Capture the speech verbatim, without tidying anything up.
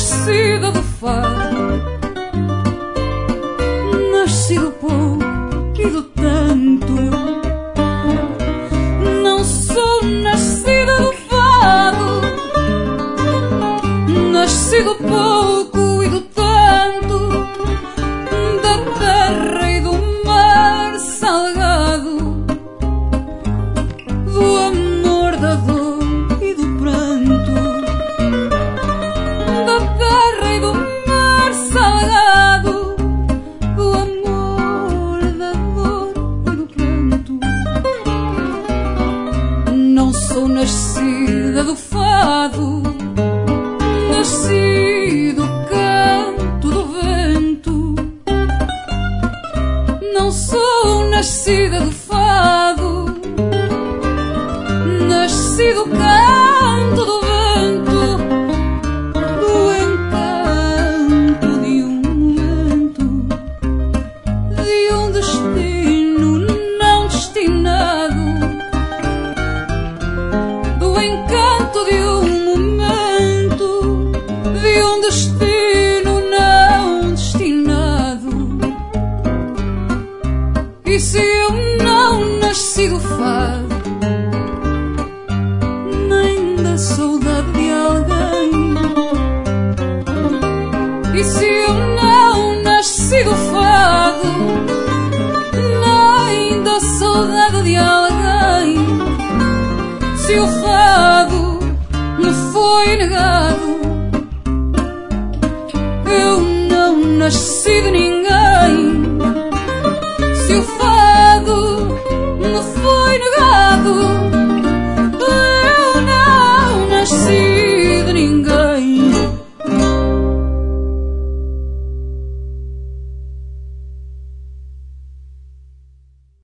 nascida do fado, nasci do pouco e do tanto. Não sou nascida do fado, nasci do pouco e do tanto, da terra e do mar salgado, do amor, da dor e do pranto, da terra e do mar salgado, do amor, da dor e do pranto. Não sou nascida do fado, nasci do canto do vento. Não sou nascida do fado, nasci do canto do vento, do encanto de um momento, de um destino não destinado, do encanto de um momento, de um destino não destinado. E se eu não nasci do fado, nem da saudade de alguém, e se eu não nasci do fado, nem da saudade de alguém, se o fado me foi negado, eu não nasci de ninguém.